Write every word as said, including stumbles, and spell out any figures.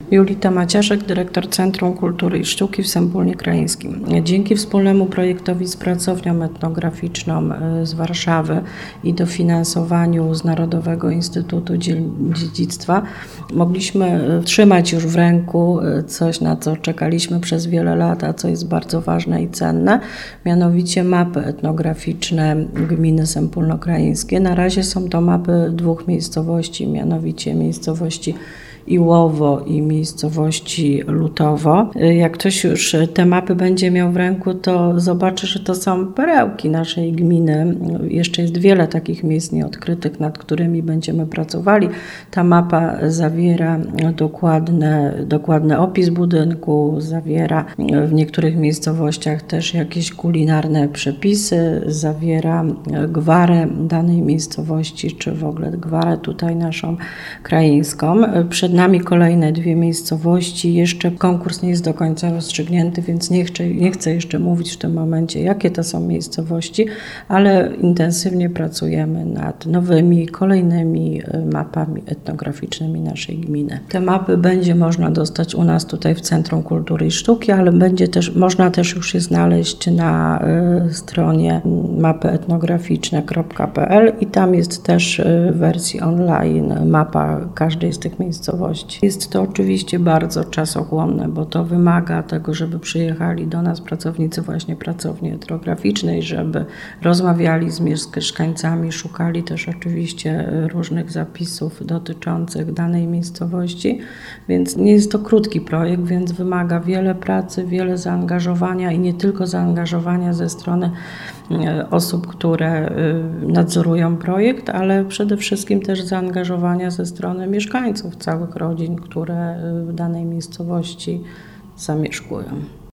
Julita Maciaszek, dyrektor Centrum Kultury i Sztuki w Sępólnie Krajeńskim. Dzięki wspólnemu projektowi z Pracownią Etnograficzną z Warszawy i dofinansowaniu z Narodowego Instytutu Dziedzictwa mogliśmy trzymać już w ręku coś, na co czekaliśmy przez wiele lat, a co jest bardzo ważne i cenne, mianowicie mapy etnograficzne gminy sępólno-krajeńskie. Na razie są to mapy dwóch miejscowości, mianowicie miejscowości Iłowo i miejscowości Lutowo. Jak ktoś już te mapy będzie miał w ręku, to zobaczy, że to są perełki naszej gminy. Jeszcze jest wiele takich miejsc nieodkrytych, nad którymi będziemy pracowali. Ta mapa zawiera dokładne, dokładny opis budynku, zawiera w niektórych miejscowościach też jakieś kulinarne przepisy, zawiera gwarę danej miejscowości, czy w ogóle gwarę tutaj naszą krajeńską. Przed nami kolejne dwie miejscowości. Jeszcze konkurs nie jest do końca rozstrzygnięty, więc nie chcę, nie chcę jeszcze mówić w tym momencie, jakie to są miejscowości, ale intensywnie pracujemy nad nowymi, kolejnymi mapami etnograficznymi naszej gminy. Te mapy będzie można dostać u nas tutaj w Centrum Kultury i Sztuki, ale będzie też, można też już je znaleźć na y, stronie mapy etnograficzne kropka p l i tam jest też y, w wersji online mapa każdej z tych miejscowości. Jest to oczywiście bardzo czasochłonne, bo to wymaga tego, żeby przyjechali do nas pracownicy właśnie pracowni etnograficznej, żeby rozmawiali z mieszkańcami, szukali też oczywiście różnych zapisów dotyczących danej miejscowości, więc nie jest to krótki projekt, więc wymaga wiele pracy, wiele zaangażowania i nie tylko zaangażowania ze strony osób, które nadzorują projekt, ale przede wszystkim też zaangażowania ze strony mieszkańców, całych rodzin, które w danej miejscowości zamieszkują.